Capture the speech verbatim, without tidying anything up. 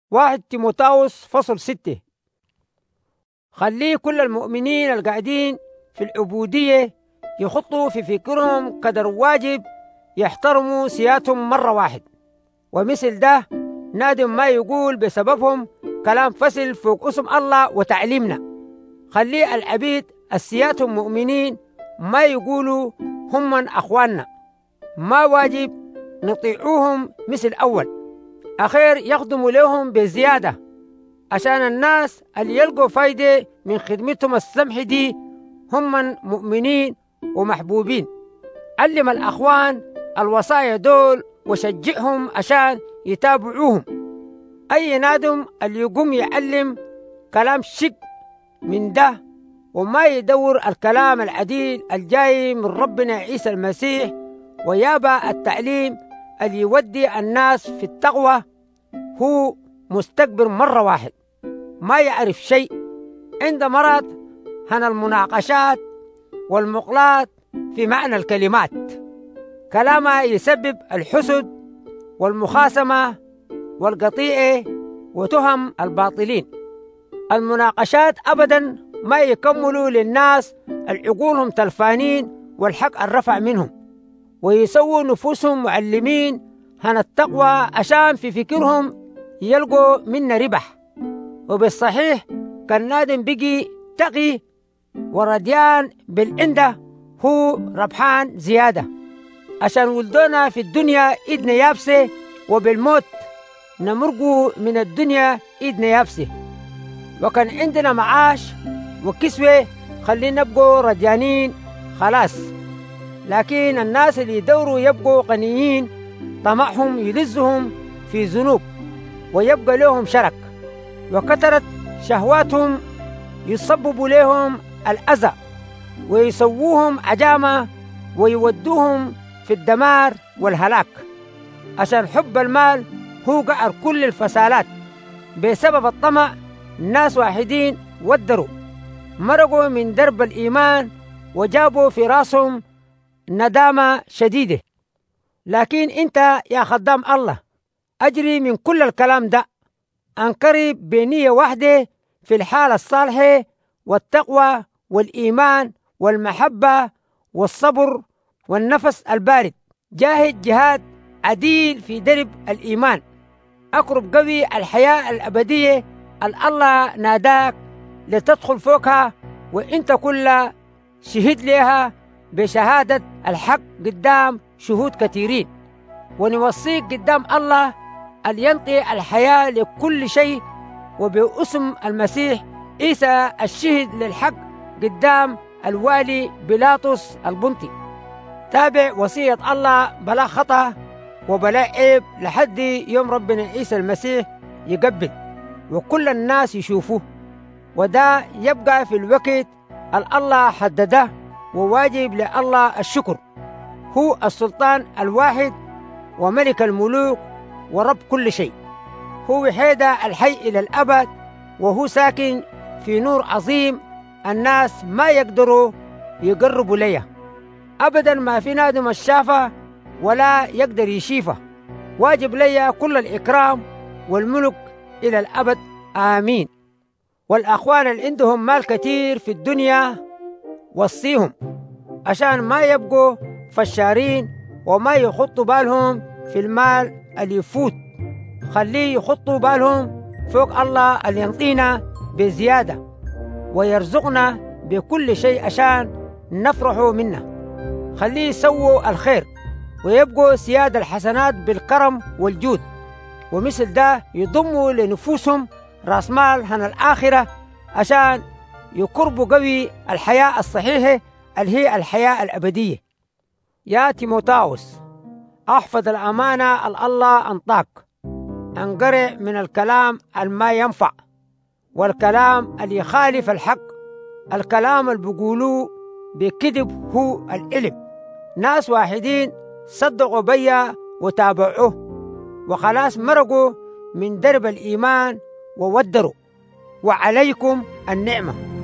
واحد تيموثاوس فصل ستة. خليه كل المؤمنين القاعدين في العبودية يخطوا في فكرهم قدر واجب يحترموا سيادتهم مرة واحد، ومثل ده نادم ما يقول بسببهم كلام فصل فوق اسم الله وتعليمنا. خليه العبيد السيادتهم مؤمنين ما يقولوا هم من أخواننا، ما واجب نطيعوهم مثل أول، أخير يخدموا لهم بزيادة عشان الناس اللي يلقوا فايدة من خدمتهم السمح دي هم من مؤمنين ومحبوبين. علم الأخوان الوصايا دول وشجعهم عشان يتابعوهم. أي نادم اللي يقوم يعلم كلام شك من ده وما يدور الكلام العديل الجاي من ربنا عيسى المسيح ويابا التعليم اللي يودي الناس في التقوى، هو مستكبر مرة واحد ما يعرف شيء، عند مرض عن المناقشات والمقلات في معنى الكلمات، كلامها يسبب الحسد والمخاصمة والقطيعة وتهم الباطلين. المناقشات أبدا ما يكملوا للناس العقولهم تلفانين والحق الرفع منهم، ويسووا نفوسهم معلمين عن التقوى عشان في فكرهم يلقوا منا ربح. وبالصحيح كان نادم بقي تقي ورديان بالعنده هو ربحان زيادة، عشان ولدونا في الدنيا إيدنا يابسة وبالموت نمرقوا من الدنيا إيدنا يابسة، وكان عندنا معاش وكسوة خلينا نبقوا رجانين خلاص. لكن الناس اللي يدوروا يبقوا غنيين طمعهم يلزهم في ذنوب ويبقى لهم شرك، وكثرت شهواتهم يصببوا لهم الأذى ويسووهم عجامة ويودوهم في الدمار والهلاك، عشان حب المال هو قعر كل الفسالات. بسبب الطمع ناس واحدين ودروا مرقوا من درب الإيمان وجابوا في راسهم ندامة شديدة. لكن انت يا خدام الله أجري من كل الكلام ده، أنقرب بنية واحدة في الحالة الصالحة والتقوى والإيمان والمحبة والصبر والنفس البارد. جاهد جهاد عديل في درب الإيمان، أقرب قوي الحياة الأبدية الله ناداك لتدخل فوقها، وإنت كلها شهد لها بشهادة الحق قدام شهود كثيرين. ونوصيك قدام الله أن ينطي الحياة لكل شيء وباسم المسيح عيسى الشهد للحق قدام الوالي بيلاطس البنطي. تابع وصية الله بلا خطأ وبلا عيب لحد يوم ربنا عيسى المسيح يقبل وكل الناس يشوفوه، وده يبقى في الوقت الله حدده، وواجب لله الشكر. هو السلطان الواحد وملك الملوك ورب كل شيء، هو وحيد الحي إلى الأبد، وهو ساكن في نور عظيم الناس ما يقدروا يقربوا ليه أبدا، ما في نادم الشافة ولا يقدر يشيفه. واجب لي كل الإكرام والملك إلى الأبد، آمين. والأخوان اللي عندهم مال كتير في الدنيا وصيهم عشان ما يبقوا فشارين وما يخطوا بالهم في المال اللي يفوت، خليه يخطوا بالهم فوق الله اللي ينطينا بزيادة ويرزقنا بكل شيء عشان نفرحوا منه. خليه يسووا الخير ويبقوا سيادة الحسنات بالكرم والجود، ومثل ده يضموا لنفوسهم راس مال عن الآخرة عشان يقربوا قوي الحياة الصحيحة اللي هي الحياة الأبدية. يا تيموثاوس أحفظ الأمانة الله أنطاك، انقرع من الكلام الما ينفع والكلام اللي يخالف الحق، الكلام اللي بيقولوه بكذب هو العلم. ناس واحدين صدقوا بيا وتابعوه وخلاص مرقوا من درب الإيمان وودروا، وعليكم النعمة.